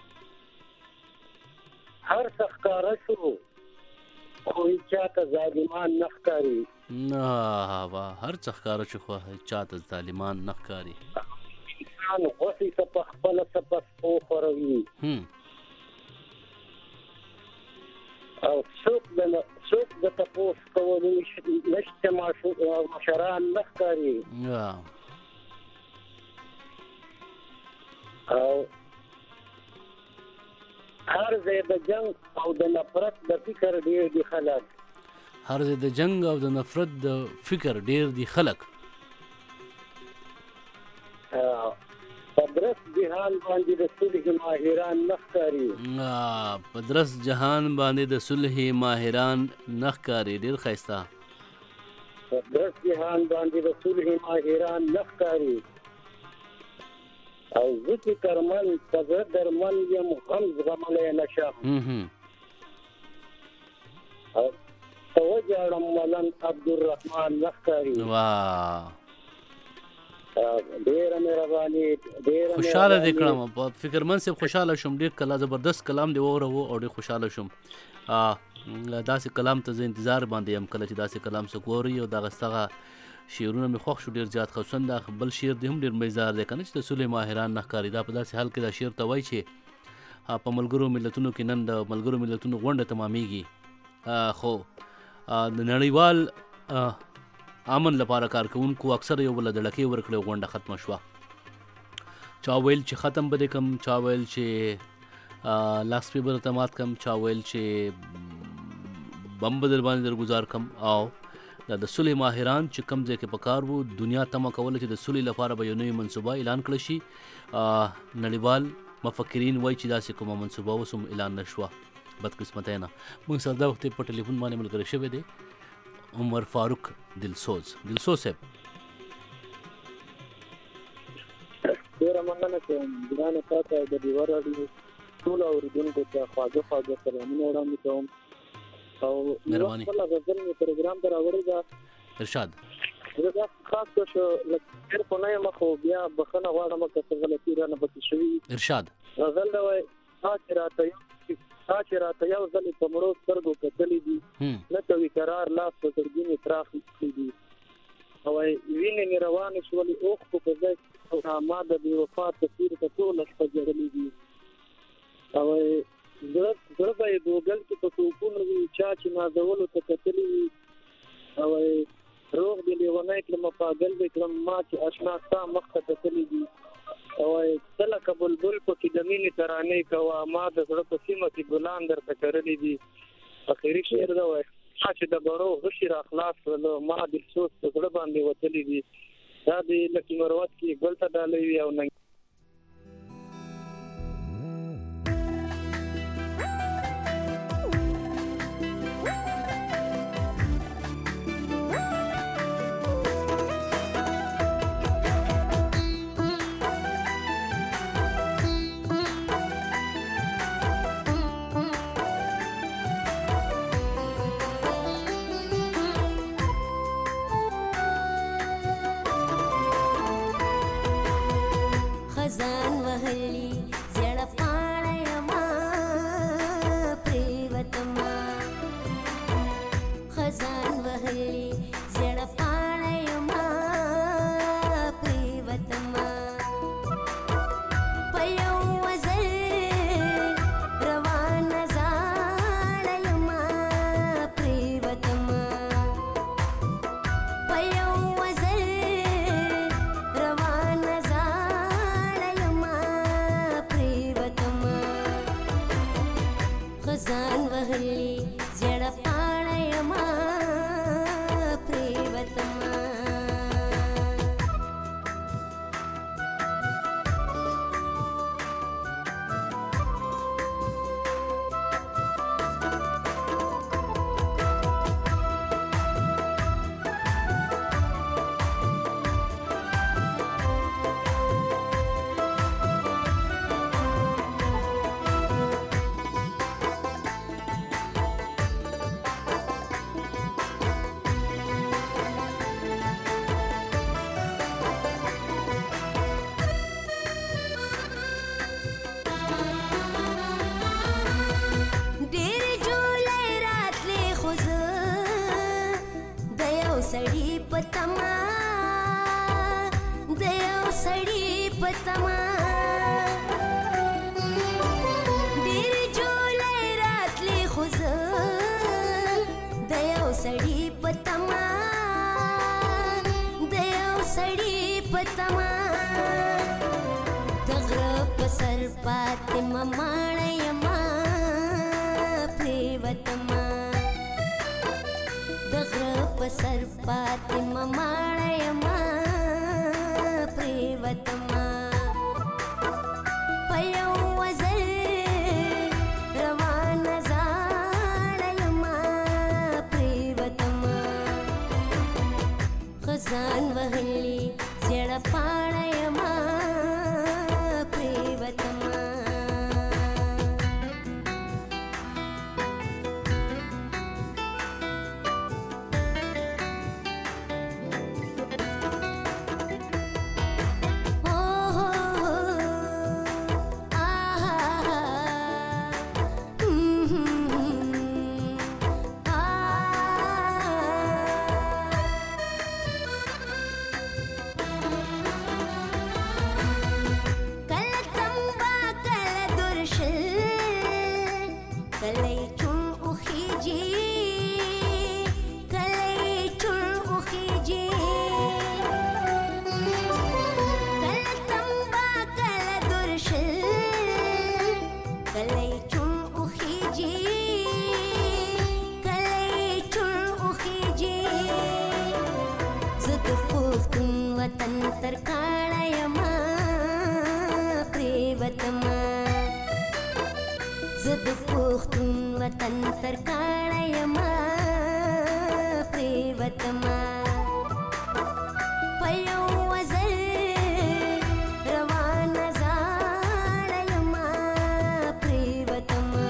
هر څه ښکاره شو خو چاته ظالمان نخکاری. نه واه هر څه ښکاره شو خو چاته ظالمان نخکاری. انسان غوښې څه په خپله څه په سپو خوروي هم او څوک د څوک د تپوس کولو نشته مشران نخکاری. او هر ځای د جنگ او د نفرت د فکر ډیر دي خلک هر ځای د جنگ او د نفرت د فکر ډیر دي خلک. پدرس جهان باندې د صلح ماهران نخکاری. پدرس جهان باندې د صلح ماهران نخکاری. ډیر ښایسته. پدرس جهان باندې د صلح ماهران نخکاری. او زکی کرمن پزر درمن یم غم زغملی نشم او توجارم ملن عبدالرحمن نخکاری. واه ډیره مهرباني ډیره خوشاله دې کړم. په فکرمن صاحب خوشاله شوم. ډیر کلا زبردست کلام دی وره وو او ډیر خوشاله شوم. داسې کلام ته زه انتظار باندې یم کله چې داسې کلام څوک ووري او دغه ستغه شعرونه مې خوښ شو ډیر زیات. خصوصا دا بل شعر دی هم ډیر مزدار دی کنه چې د صلح ماهران نخکاری. دا په داسې حال کې دا شعر ته وایي چې په ملګرو ملتونو کې نن د ملګرو ملتونو غونډه تمامیږي خو د نړیوال امن لپاره کارکونکو اکثر یو بل دړکې ورکړې غونډه ختمه شوه. چا ویل چې ختم به دې کم، چا ویل چې لاس پیپر ته مات کم، چا ویل چې بم به در باندې درګزار کم. او دا د صلح ماهران چې کم ځای کې پکار وو دنیا تمه کوله چې د صلح لپاره به یو نوې منصوبه اعلان کړی شي. نړیوال مفکرین وایي چې داسې کومه منصوبه اوس هم اعلان نه شوه. بدقسمتۍ نه موږ سره دا وخت په ټلیفون باندې ملګری شوی دی عمر فاروق دلسوز. دلسوز صاحب ډېره مننه کوم ګرانه تاته د ډیوه راډیو ټولو اورېدونکو ته خواږه خواږه سلامونه وړاندې کوم. او مهرباني خپله غزل مې پروګرام ته راوړې ده. ارشاد. زه دا خاص کړه شو لکه ډېر خو نه یم، خو بیا بښنه غواړم که څه غلطي رانه پکې شوي. ارشاد. غزل دا وایي تا چې راته یو تا چې راته یو ځل په مړو سترګو کتلې دي، نه کوي قرار لاس په زړګي مې پراخ کړي دي. او وایي وینې مې روانې شولې اوښکو په ځای او ما د بې وفا تصویر ته ټوله شپه ژړلې دي. او وایي زړه به یې ګوګل کې په توپونو وي چا چې نازولو ته کتلې وي. او وایي روغ دې لیونی کړم پاګل دې کړم ما چې اشنا ستا مخ ته کتلې دي. او ته لکه بلبل پکې د مینې ترانې کوه ما د زړه په سیمه کې ګلان درته کرلي دي. اخري شعر دا وایي چې د بړو غشي را خلاص کړلو ما دلسوز په زړه باندې وتلي دي. دا د لکي مروت کې ګل ته ډالۍ وي او ننګ خزان وهلی زړه پاڼه یما پریوتما. خزان وهلی زړه پاڼه یما پریوتما. په یو وزر روان زاړه یما پریوتما. په یو وزر روان خزان وهلی زړه پاڼه یما پریوتما. सड़ी पतमा दयो सड़ी पतमा डीर जोले रातले खुज दयो सड़ी पतमा दयो सड़ी पतमा दगरा पसर पात ममाणयमा प्रेवतमा पसर पात ममाणयमा प्रेवतमा पयौ वजर रवान जाणयमा प्रेवतमा खजान वहली जड़ पाणयमा प्रेवतमा زه د پښتون وطن تر کاڼه یمه پرېوتمه زه د پښتون وطن تر کاڼه یمه پرېوتمه په یو وزر روانه زاړه یمه پرېوتمه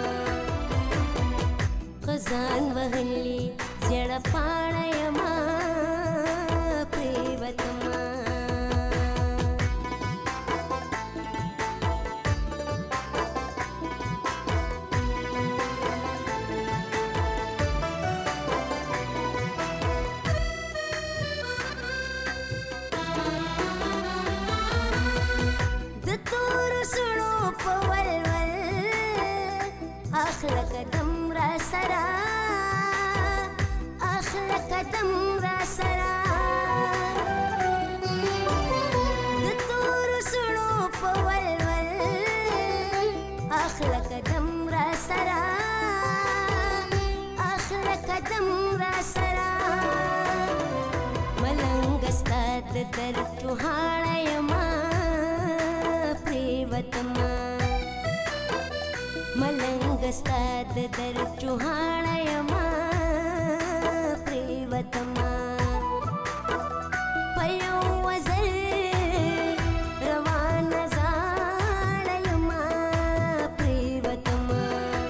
خزان وهلي زیړه پاڼه یمه پرېوتمه د تورو سړو په ولول اخله قدم را سره اخله قدم را سره د تورو سړو په ولول اخله قدم را سره اخله قدم را سره ملنګ ستا د درد چوهاړه یمه پرېوتمه ملنګ ستا د درد چوهاړه یمه پرېوتمه په یو وزر روانه زاړه یمه پرېوتمه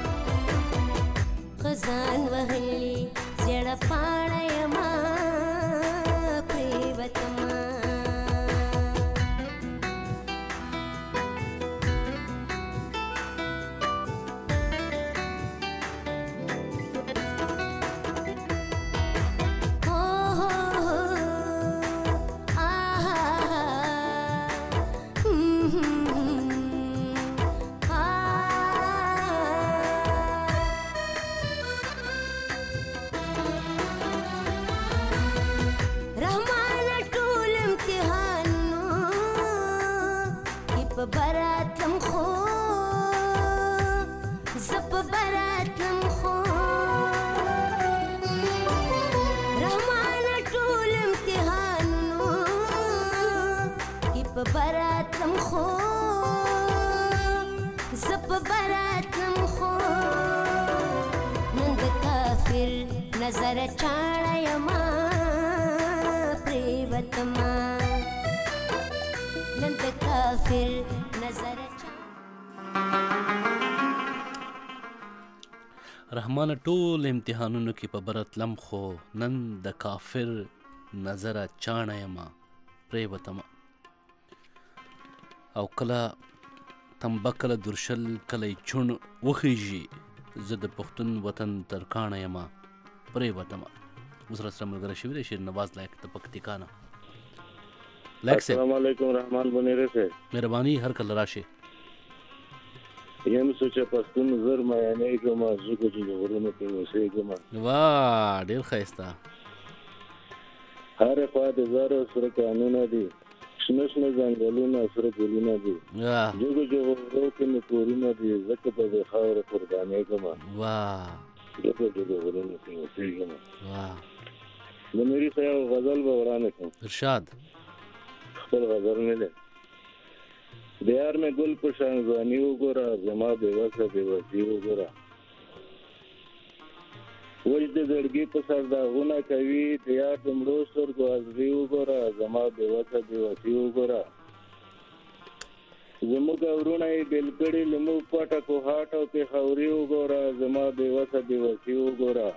خزان وهلي زیړه پاڼه یمه پرېوتمه براتم خو زپ براتم خو رحمان ټول امتحانونو کی په براتم خو زپ براتم خو نن د کافر نظر چاړه یما پرېوتما نن د کافر نظر رحمان ټول امتحانونو کې په برتلم خو نن د کافر نظر چاڼه یما پرېوتم او کله تنبه کله درشل کله چون وخیږي زه د پښتون وطن تر کاڼه یما پرېوتم اوس را سره ملګری شوی دی شیر نواز لایق د پکتیکا نه السلام علیکم رحمان بنیره سے مهرباني هر کله راشه یم سوچ پښتون زر مې نه کوم زګو چې ورونه په وسه کوم واه ډیر ښایسته هر خوا د زارو سره قانون دي شنه شنه ځنګلونه سره ګلونه دي زګو چې ورو کې نه کورونه دي زکه په خاور قرباني کوم واه زګو چې ورونه په وسه کوم واه نو مې یو غزل به ورانه کوم ارشاد خپل غزل نه ده دیار میں گل پشان زانی وګورا زما بیوسه بیوسی وګورا وجد زړګي په سر دا غونه کوي دیار دمړو سر غوازي وګورا زما بیوسه بیوسی وګورا زموږ ورونه بل کړي لمو پټه کو هاټو په خوري وګورا زما بیوسه بیوسی وګورا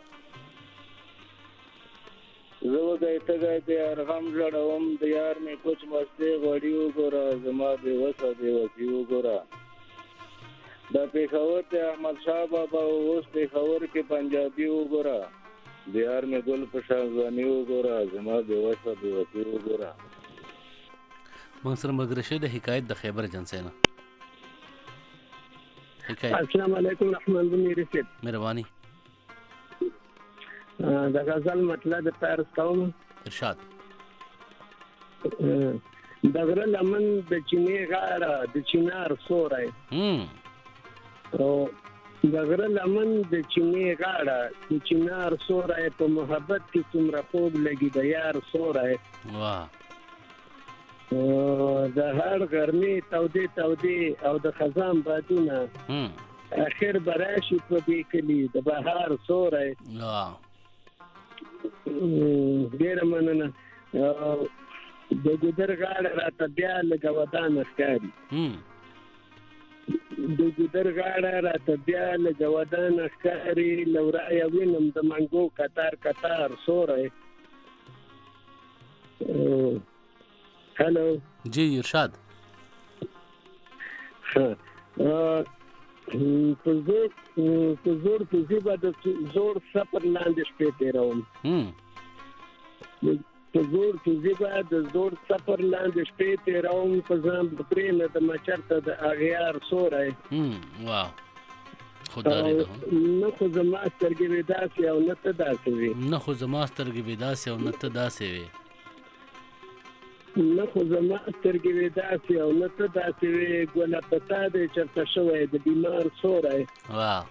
زه وګای ته ګای ته ارغم جوړوم د یار مې کوچ مسته غوړی وګورا زما دی وسه دی وسی وګورا دا پېښور ته احمد شاه بابا اوس پېښور کې پنجابي وګورا د یار مې ګل په شان ځواني وګورا زما دی وسه دی وسی وګورا مون سره ملګری شه د حکایت د خیبر جنسه نه حکایت السلام علیکم رحمان بن رشید مهرباني د غزل مطلب د پارس کوم ارشاد د غره لمن د چینه غاړه د چینار سورای هم او د غره لمن د چینې غاړه د چینار سوری په محبت کې څومره خوب لګي د یار سوری واه د هر ګرمي تودې تودې او د خزان بادونه اخر براشي په دې کلی د بهار سوری واه ډېره مننه د ګودر غاړه راته بیا لږه ودانه ښکاري د ګودر غاړه راته بیا لږه ودانه ښکاري له ورایه وینم د منګو کتار کتار سوری هلو جی ارشاد په زور په زور په زیبا د زور سفر لاندې شپې تېروم په زور په زیبا د زور سفر لاندې شپې تېروم په ځان پرې نه د مچرته د اغیار سوری واو خدای دې نه خو زما سترګې وې داسې او نه ته داسې وې نه خو زما سترګې وې داسې او نه ته داسې وې نه خو زما سترګې وې داسې او نه ته داسې وې ګله په تا دی چېرته شوی د بیمار سوری واو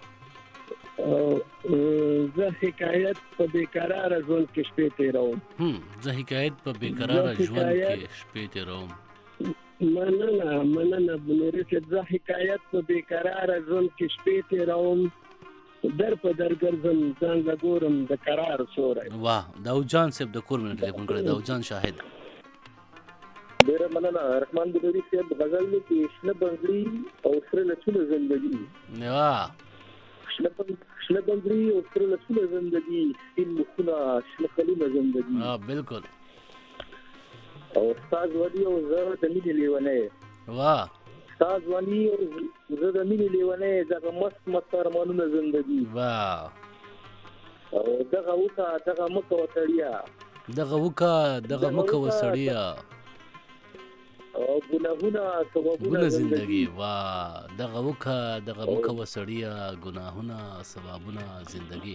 زه حکایت په بېقراره ژوند کې شپې تېروم زه حکایت په بېقراره ژوند کې شپې تېروم مننه مننه بنوري صاحب زه حکایت په بېقراره ژوند کې شپې تېروم در په در ګرځم ځان له ګورم د قرار سوری واه داود جان صاحب د کور مې ټلیفون کړی داود جان شاهد ډېره مننه رحمان بنوري صاحب غزل دی کې شنه بنګړي او سره لچونه زندګي واه شنه بنګړي او سره لچونه زندګي سپین مخونه شنه خلونه زندګي ها بالکل او استاد ودی او زه د مینې لیونی واه استاد ودی او زه د مینې لیونی دغه مست مست ارمانونه زندګي واه او دغه وکا دغه مکه وسړیا دغه وکا دغه مکه وسړیا او ګناهونه ثوابونه زندگی واه دغه وکا دغه مکه وسړیا ګناهونه ثوابونه زندگی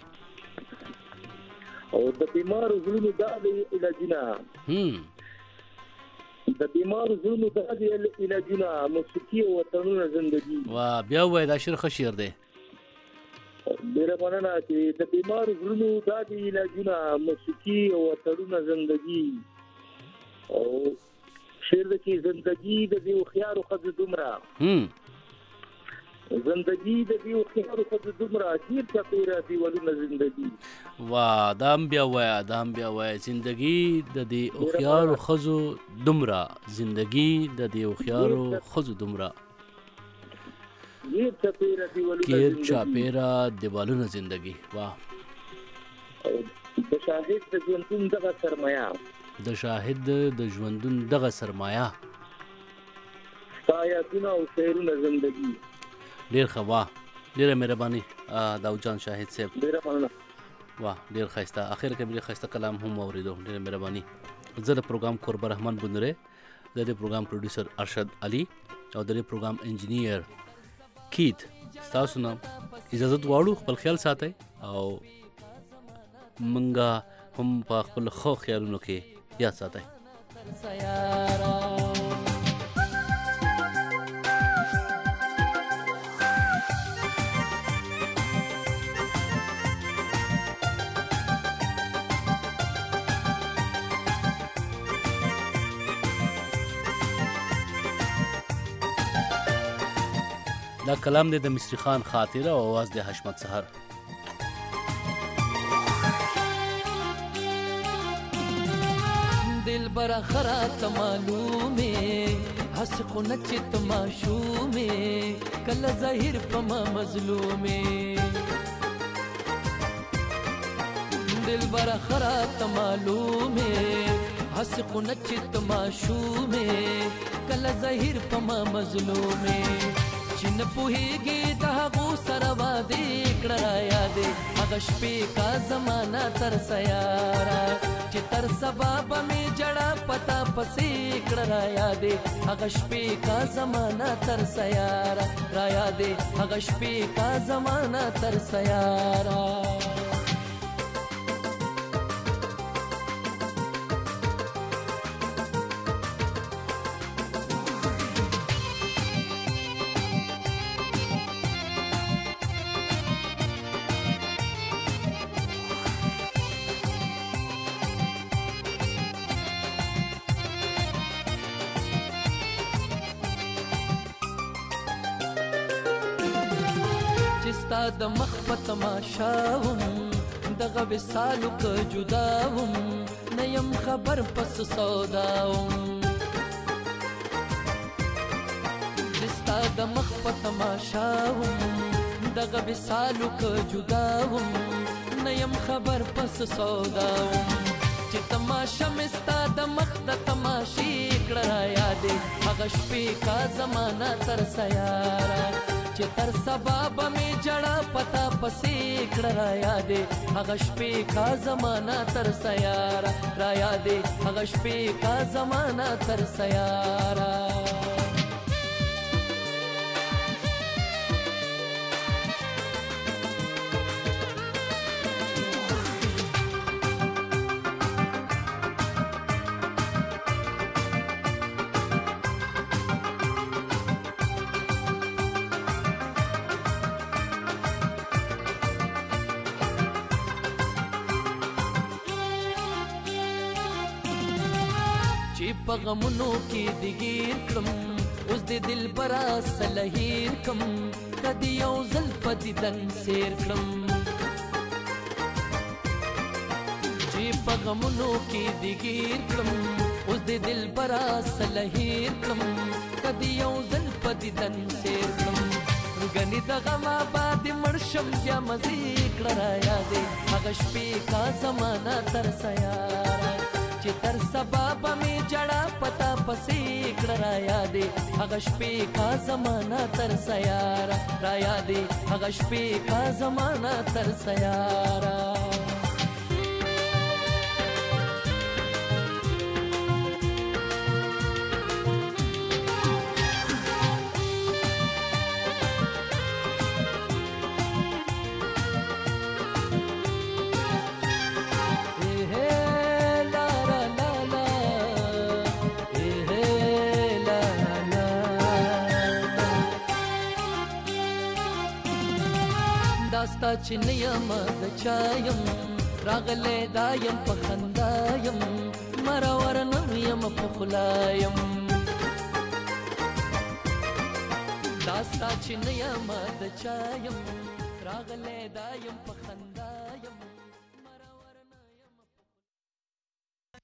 او د بیمار زړونو د علاجونه هم د بیمار زړونو د علاجونه موسیقي او وطنونه زندگی واه بیا وای دا شعر خشیر دی ډېره مننه چې د بیمار زړونو د علاجونه موسیقي او وطنونه زندگی او شعر د کې زندگی د دې خيارو خد دومره هم زندگی د دې خيارو خد دومره چې تیرا دی ولونه زندگی واه دام بیا وای دام بیا وای زندگی د دې خيارو خزو دومره زندگی د دې خيارو خزو دومره غیر چاپیرا دیوالونه غیر چاپیرا دیوالونه زندگی واه د شاهد د ژوندون دغه سرمایه د شاهد د ژوندون دغه سرمایه سایتونه او شعرونه زندگی ډیر ښه واه ډیره مهرباني داود جان شاهد صاحب ډیره مننه واه ډیر ښایسته اخر کې ډیر ښایسته کلام هم اوریدو ډیره مهرباني زه د پروګرام قربان رحمان بندره د دې پروګرام پروډوسر ارشد علي او د دې پروګرام انجینیر کیت تاسو نه اجازه غواړو خپل خیال ساتئ او منګه هم په خپل خو خیالونو کې یاد ساتئ دا کلام دی د مصری خان خاطره او आवाज د حشمت سحر دل برا خرات معلومه حس خو نچت معشومه کله ظاهر پما مظلومه دل برا خرات معلومه حس خو نچت معشومه کله ظاهر پما مظلومه چن پوهیږي د هغو سره واده کړه را یادې هغه شپې کا زمانہ تر سیارا چې تر سبا به مې جړه پتا پسې کړه را یادې هغه شپې کا زمانہ تر سیارا را یادې هغه شپې کا زمانہ تر سیارا د مخ په تماشاوم دغه وصالو که جداوم نه یم خبر پس سوداوم ستا د مخ په تماشاوم دغه وصالو که جداوم نه یم خبر پس سوداوم چې تماشه مې ستا د مخ د تماشې کړه را یادې هغه شپې کا زمانه تر سیاره چې تر سبا به مې جړه پتا پسې کړه را یادې هغه شپې کا زمانه تر سیاره را یادې هغه شپې کا زمانه تر سیاره چې په غمونو کې دې ګیر کړم اوس دې دلبره سلهیر کم کدی یو ځل په دیدن سیر کړم چې په غمونو کې دې ګیر کړم اوس دې دلبره سلهیر کړم کدی یو ځل په دیدن سیر کړم ګنې د غم آباد مړ شم یا مزې کړه را یادې هغه شپې کا زمانه تر سیاره چې تر سبا به مې جړه پتا پسې کړه را یادې هغه شپې کا زمانه تر سیاره را یادې هغه شپې کا زمانه تر سیاره داستا چې نه یم د چایم راغلی دا یم په خندا یم مرور نه یم په خوله یم داستا چې نه یم د چایم راغلی دا یم په خندا